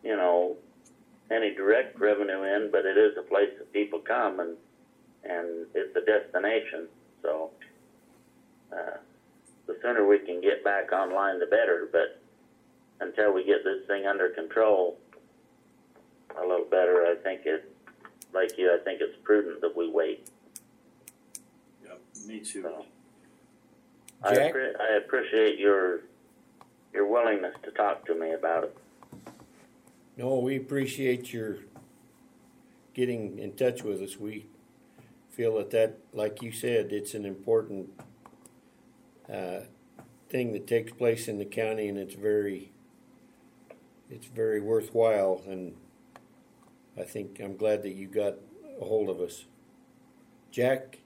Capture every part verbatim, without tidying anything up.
you know, any direct revenue in, but it is a place that people come, and and it's a destination. So uh, the sooner we can get back online, the better. But until we get this thing under control a little better, I think it, like you, I think it's prudent that we wait. Yep, me too. So, I, appre- I appreciate your your willingness to talk to me about it. No, we appreciate your getting in touch with us. We feel that that, like you said, it's an important uh, thing that takes place in the county, and it's very, it's very worthwhile. And I think I'm glad that you got a hold of us, Jack.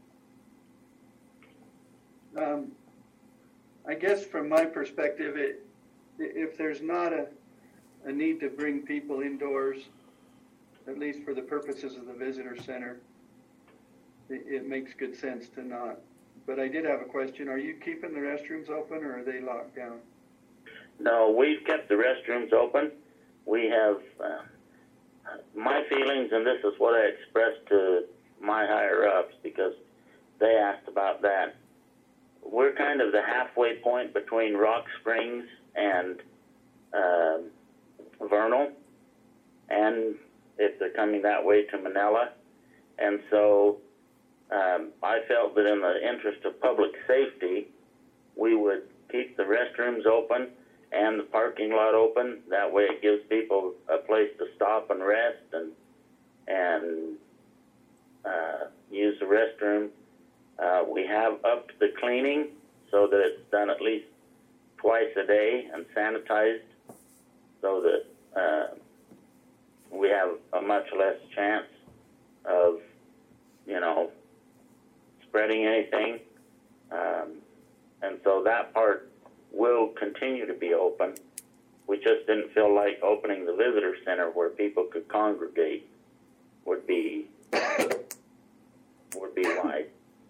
Um, I guess from my perspective, it, if there's not a, a need to bring people indoors, at least for the purposes of the visitor center, it, it makes good sense to not. But I did have a question. Are you keeping the restrooms open, or are they locked down? No, we've kept the restrooms open. We have, uh, my feelings, and this is what I expressed to my higher-ups, because they asked about that. We're kind of the halfway point between Rock Springs and uh, Vernal, and if they're coming that way to Manila. And so um, I felt that in the interest of public safety, we would keep the restrooms open and the parking lot open. That way it gives people a place to stop and rest and, and uh, use the restroom. Uh, we have upped the cleaning so that it's done at least twice a day and sanitized, so that uh, we have a much less chance of, you know, spreading anything. Um, and so that part will continue to be open. We just didn't feel like opening the visitor center where people could congregate would be would be wise.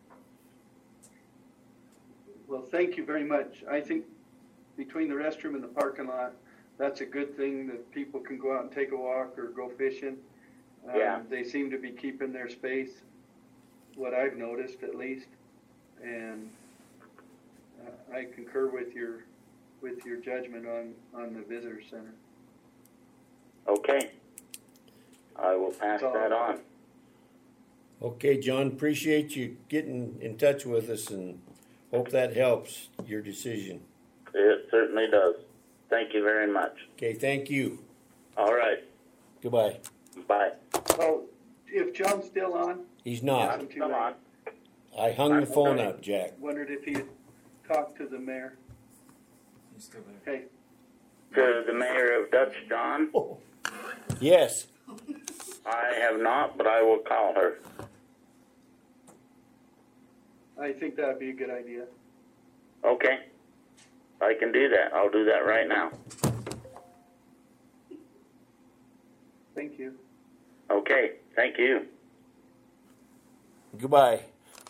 Well, thank you very much. I think between the restroom and the parking lot, that's a good thing that people can go out and take a walk or go fishing. Um, yeah. They seem to be keeping their space, what I've noticed at least. And uh, I concur with your with your judgment on, on the visitor center. Okay. I will pass So, that on. Okay, John, appreciate you getting in touch with us, and hope that helps your decision. It certainly does. Thank you very much. Okay, thank you. All right. Goodbye. Bye. Oh, if John's still on? He's not. I'm too Come late. on. I hung the phone up, Jack. Wondered if he'd talked to the mayor. He's still there. Okay. To the mayor of Dutch John, Oh. Yes. I have not, but I will call her. I think that would be a good idea. Okay. I can do that. I'll do that right now. Thank you. Okay. Thank you. Goodbye.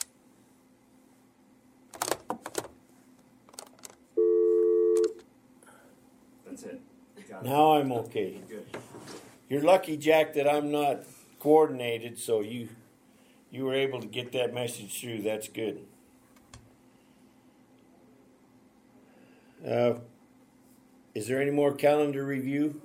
That's it. You got it. Now I'm okay. Good. You're lucky, Jack, that I'm not coordinated, so you you were able to get that message through. That's good. Uh, is there any more calendar review?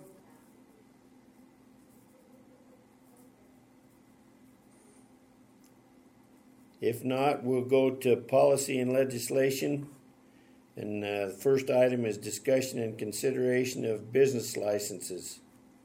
If not, we'll go to policy and legislation. And uh, the first item is discussion and consideration of business licenses.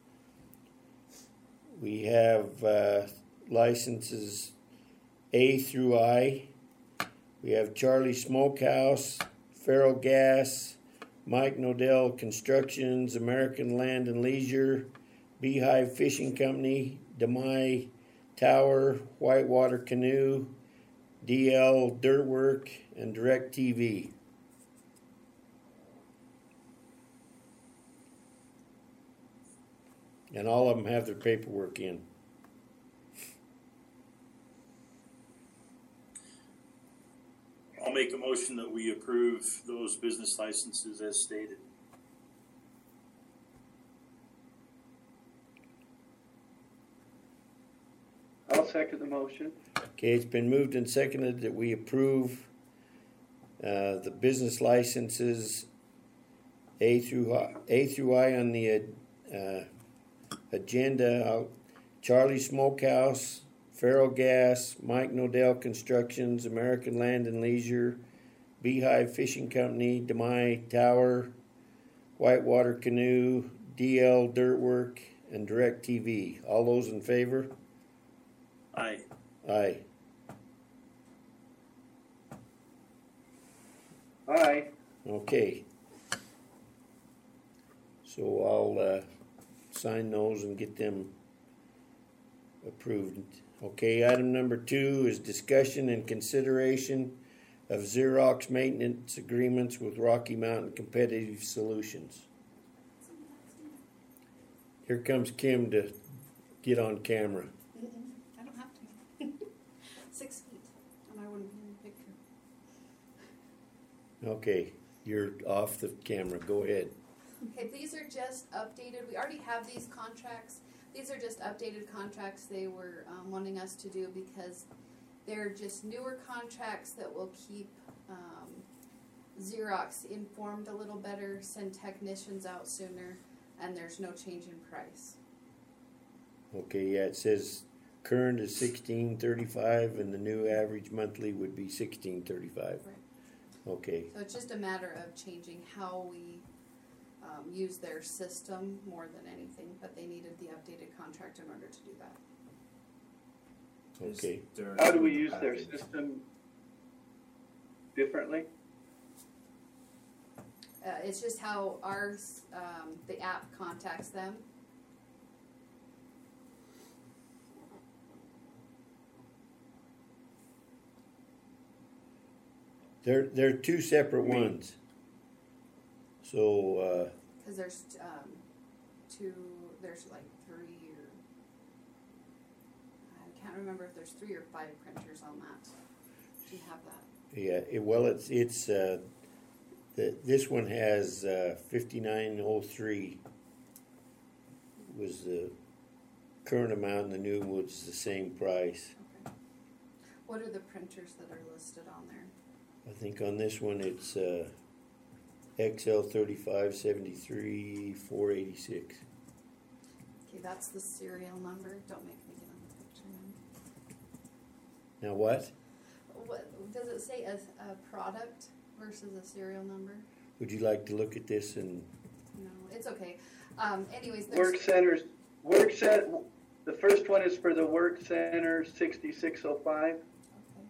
We have uh, licenses A through I. We have Charlie Smokehouse, Farrell Gas, Mike Nodell Constructions, American Land and Leisure, Beehive Fishing Company, DeMai Tower, Whitewater Canoe, D L Dirtwork, and Direct T V. And all of them have their paperwork in. I'll make a motion that we approve those business licenses as stated. second the motion. Okay, it's been moved and seconded that we approve uh, the business licenses A through I, A through I on the uh, agenda. I'll- Charlie Smokehouse, Farrell Gas, Mike Nodell Constructions, American Land and Leisure, Beehive Fishing Company, DeMai Tower, Whitewater Canoe, D L Dirtwork, and Direct T V. All those in favor? Aye. Aye. Aye. Okay. So I'll uh, sign those and get them approved. Okay, item number two is discussion and consideration of Xerox maintenance agreements with Rocky Mountain Competitive Solutions. Here comes Kim to get on camera. Mm-mm, I don't have to. Six feet, and I wouldn't be in the picture. Okay, you're off the camera. Go ahead. Okay, these are just updated. We already have these contracts. These are just updated contracts they were um, wanting us to do because they're just newer contracts that will keep um, Xerox informed a little better, send technicians out sooner, and there's no change in price. Okay, yeah, it says current is sixteen thirty-five, and the new average monthly would be sixteen thirty-five. Right. Okay, So it's just a matter of changing how we um, use their system more than anything, but they needed the updated contract in order to do that. okay. How do we use their system differently? Uh, it's just how ours, um, the app contacts them. They're they're two separate ones. So uh, Because there's um, two, there's like three or, I can't remember if there's three or five printers on that. Do you have that? yeah, it, well, it's it's uh, the this one has uh, fifty-nine oh three was the current amount, and the new was the same price. Okay. What are the printers that are listed on there? I think on this one it's uh, X L thirty-five seventy-three four eighty-six. Okay, that's the serial number. Don't make me get on the picture now. Now what? What, does it say a, a product versus a serial number? Would you like to look at this and No, it's okay. Um, anyways, there's, Work centers, work set, the first one is for the work center sixty-six oh five, okay.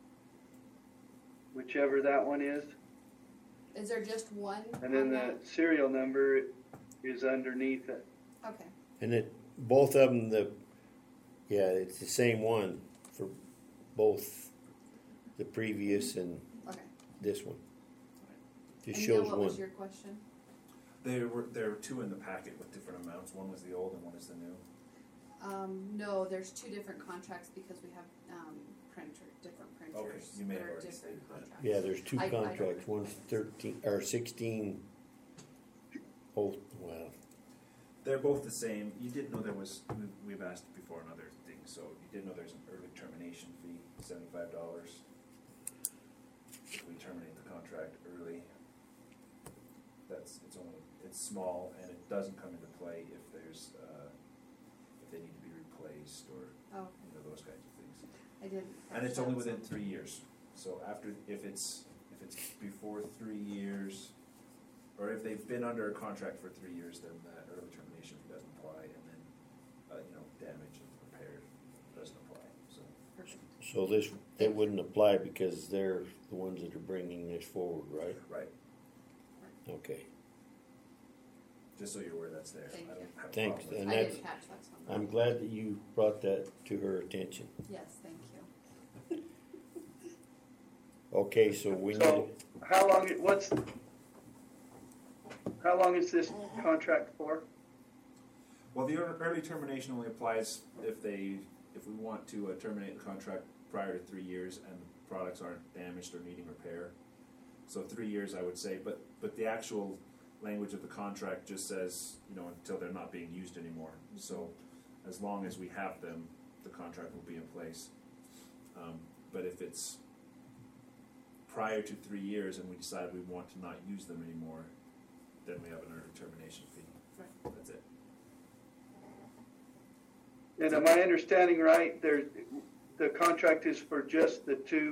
whichever that one is. Is there just one? And then on the that? serial number is underneath it. Okay. and it both of them the yeah it's the same one for both the previous and Okay. this one. Just And shows Neil, what one. was your question? There were there were two in the packet with different amounts. One was the old and one is the new. Um, no, there's two different contracts because we have um, printer, different printers you may that have are already different stated that. contracts. Yeah, there's two I- I don't contracts. recall. One's thirteen or sixteen. Oh well, They're both the same. You did know there was. we- We've asked before on other things, so you did know there's an early termination fee, seventy-five dollars. If we terminate the contract early, that's it's only it's small and it doesn't come into play if there's uh, if they need to be replaced or Oh, you know those kinds of things. I didn't. And catch it's only that, within so- three years. So after, if it's, if it's before three years, or if they've been under a contract for three years, then that early termination fee doesn't apply, and then, uh, you know, damage and repair doesn't apply, so. Perfect. so this it wouldn't apply because they're the ones that are bringing this forward, right? Right, Okay, just so you're aware that's there. Thank I don't you. have a Thanks, problem with and I that's- didn't catch that. So I'm glad that you brought that to her attention. Yes, thank you. Okay, so we need. So how long, what's, how long is this contract for? Well, the ear- early termination only applies if they, if we want to uh, terminate the contract prior to three years and the products aren't damaged or needing repair. So three years, I would say, but, but the actual language of the contract just says, you know, until they're not being used anymore. So as long as we have them, the contract will be in place. Um, but if it's prior to three years and we decide we want to not use them anymore, then we have an early termination fee. Right. That's it. And am I understanding right, there, the contract is for just the two,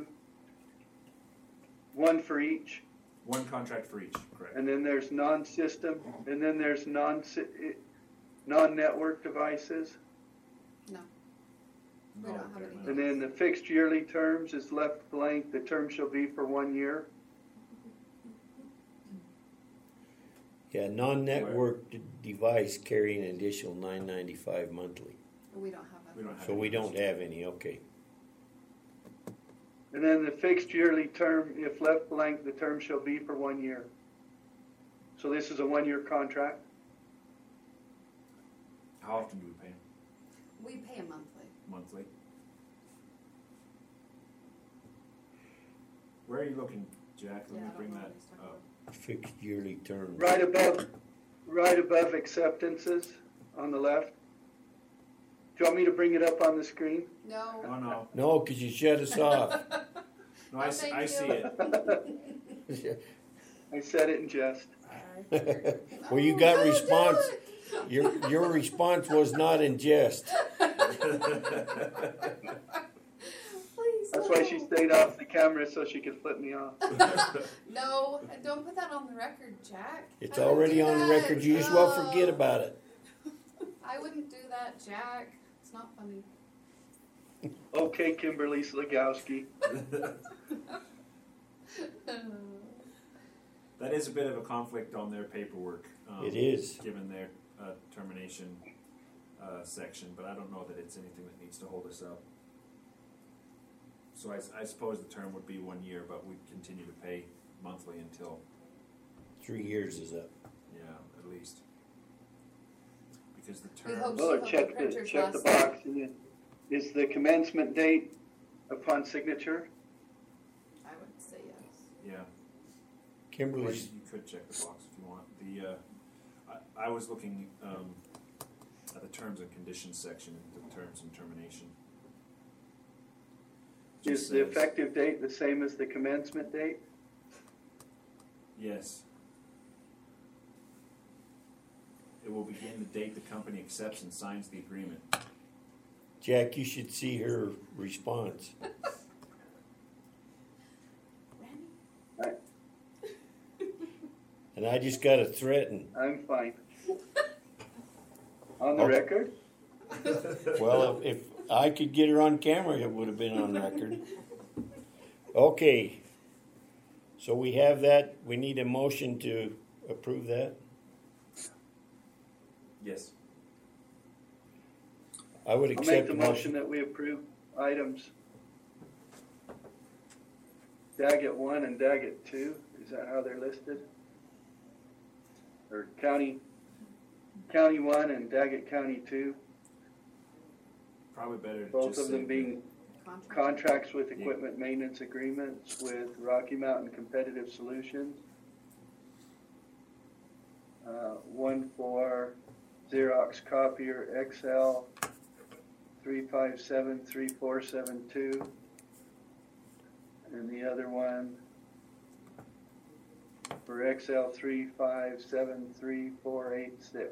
one for each, One contract for each, correct? and then there's non-system, and then there's non, non-network devices, No. We No, don't have they're any. not. and then the fixed yearly terms is left blank, the term shall be for one year. Yeah, non-networked d- device carrying an additional nine ninety-five monthly. We don't have We a. don't have So any we of don't those. have any, okay. And then the fixed yearly term, if left blank, the term shall be for one year. So this is a one-year contract. How often do we pay them? We pay a monthly. Monthly? Where are you looking, Jack? Let Yeah, me I don't bring know that what he's talking up. about. Fixed yearly term. Right above, right above acceptances on the left. Do you want me to bring it up on the screen? No. Oh, no. No, because you shut us off. No, I, No, s- thank I you. see it. I said it in jest. Well, you No, got don't do response. it. Your your response was not in jest. Please. That's no. why she stayed off the camera so she could flip me off. No, and don't put that on the record, Jack. It's I wouldn't already do on the that. record. You just well No. forget about it. I wouldn't do that, Jack. It's not funny. Okay, Kimberly Slagowski. That is a bit of a conflict on their paperwork. Um, It is. Given their uh, termination uh, section, but I don't know that it's anything that needs to hold us up. So I, s- I suppose the term would be one year, but we'd continue to pay monthly until, Three years is up. yeah, at least. Because the We term, hope- Well, hope the check the, printers check the last. box. And it- Is the commencement date upon signature? I would say yes. yeah. Well, Kimberly's. you could check the box if you want. The, uh, I, I was looking, um, at the terms and conditions section, the terms and termination. Just Is the says- effective date the same as the commencement date? Yes. It will begin the date the company accepts and signs the agreement. Jack, you should see her response. Randy? And I just got to threaten. I'm fine. On the Okay. record? Well, if, if I could get her on camera, it would have been on record. Okay. So we have that. We need a motion to approve that. Yes. I would I'll accept make the the motion motion. that we approve items Daggett one and Daggett two. Is that how they're listed? Or county, county one and Daggett County two, Probably better to both just of them say being Contract. contracts with equipment maintenance agreements with Rocky Mountain Competitive Solutions. Uh, one for Xerox copier X L three five seven three four seven two. And the other one for X L three five seven three four eight six.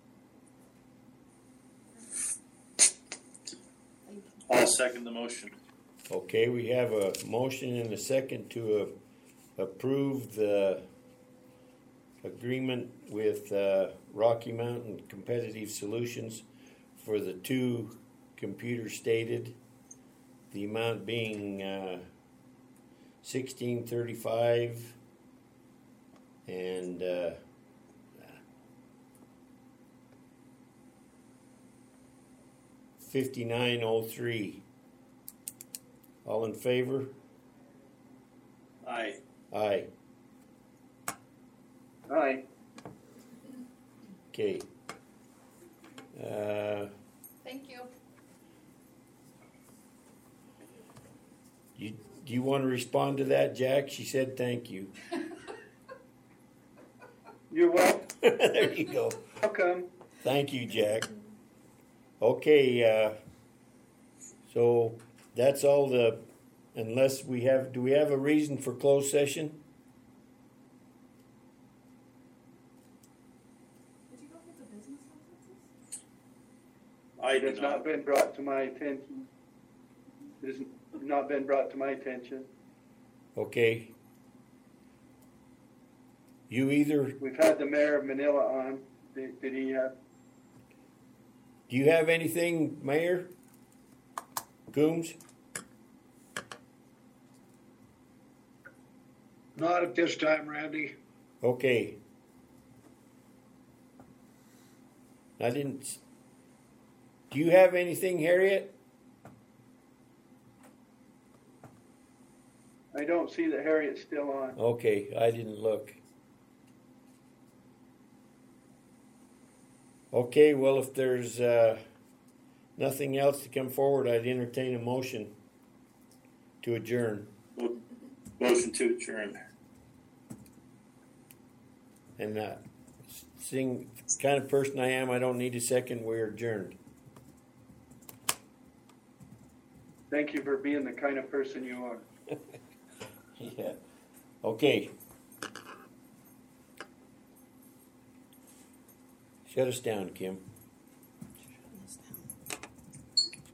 Thank you. I'll second the motion. Okay, we have a motion and a second to uh, approve the agreement with uh, Rocky Mountain Competitive Solutions for the two computer stated, the amount being uh, sixteen thirty-five and uh, fifty-nine oh three. All in favor? Aye. Aye. Aye. Okay. Uh, Thank you. you, do you want to respond to that, Jack? She said thank you. You're wel- There you go. welcome. Thank you, Jack. Okay, uh, So that's all the, unless we have, do we have a reason for closed session? Did you go get the business licenses? I It did has not not. been brought to my attention. It has not been brought to my attention. Okay. You either, We've had the mayor of Manila on. Did, did he have? do you have anything, Mayor? Coombs? Not at this time, Randy. Okay. I didn't. s- Do you have anything, Harriet? I don't see that Harriet's still on. Okay, I didn't look. Okay, well, if there's uh, nothing else to come forward, I'd entertain a motion to adjourn. Motion to adjourn. And uh, seeing the kind of person I am, I don't need a second. We're adjourned. Thank you for being the kind of person you are. Yeah. Okay. Shut us down, Kim.